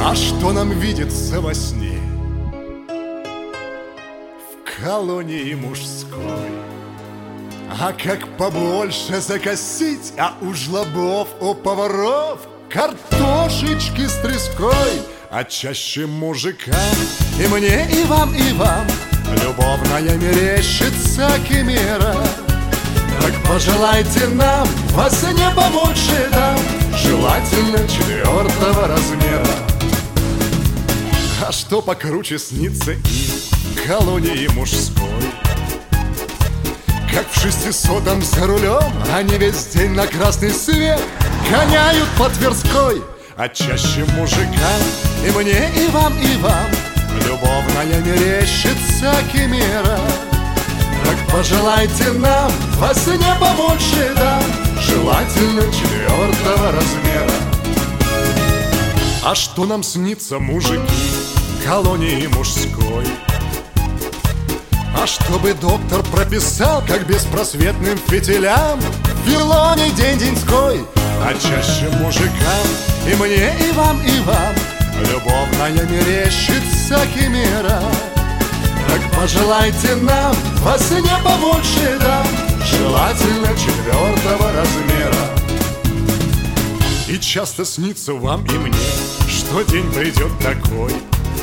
А что нам видится во сне в колонии мужской? А как побольше закосить, а у жлобов, у поваров картошечки с треской. А чаще мужикам, и мне, и вам, любовная мерещится химера. Так пожелайте нам во сне побольше дам, желательно 4-го размера. А что покруче снится им колонии мужской? Как в 600-м за рулем они весь день на красный свет гоняют по Тверской. А чаще мужикам, и мне, и вам, любовная мерещится химера. Так пожелайте нам во сне побольше дам, желательно 4-го размера. А что нам снится, мужики, колонии мужской? А чтобы доктор прописал, как беспросветным фитилям в Вавилоне день-деньской. А чаще мужикам, и мне, и вам, любовная мерещится химера. Так пожелайте нам во сне побольше дам, желательно 4-го размера. И часто снится вам и мне, что день придет такой,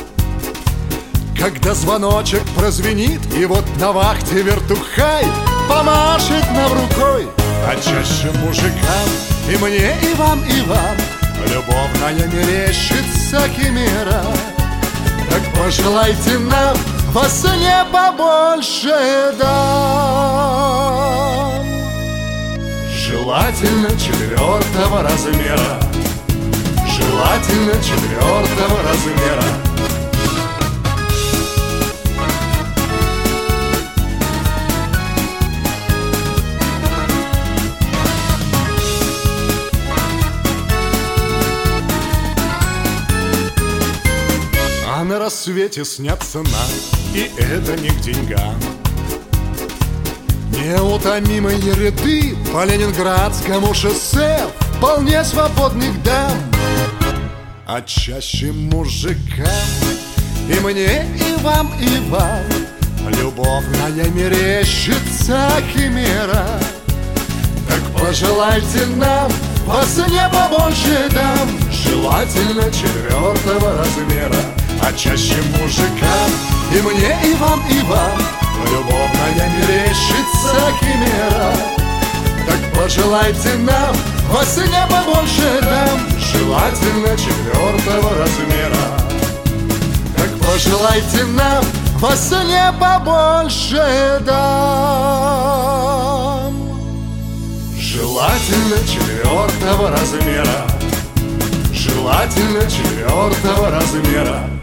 когда звоночек прозвенит, и вот на вахте вертухай помашет нам рукой. А чаще мужикам, и мне, и вам, любовная мерещится химера. Так пожелайте нам во сне побольше дам, желательно 4-го размера. Желательно 4-го размера. А на рассвете снятся нам, и это не к деньгам, неутомимые ряды по Ленинградскому шоссе вполне свободных дам. А чаще мужикам, и мне, и вам, любовная мерещится химера. Так пожелайте нам во сне побольше дам, желательно 4-го размера. А чаще мужикам, и мне, и вам, любовная мерещится химера. Так пожелайте нам во сне побольше дам, желательно 4-го размера. Так пожелайте нам во сне побольше дам, желательно 4-го размера. Желательно 4-го размера.